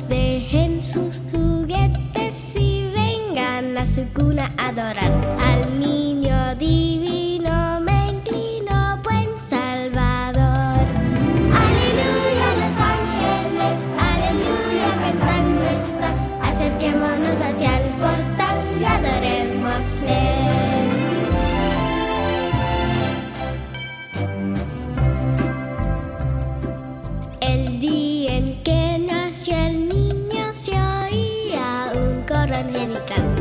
niños dejen sus juguetes y vengan a su cuna a adorar al niño divino. Me inclino, buen Salvador. Aleluya, los ángeles, aleluya, cantando están. Acerquémonos hacia el portal y adorémosle. El día en que nació el niño se oía un coro angelical.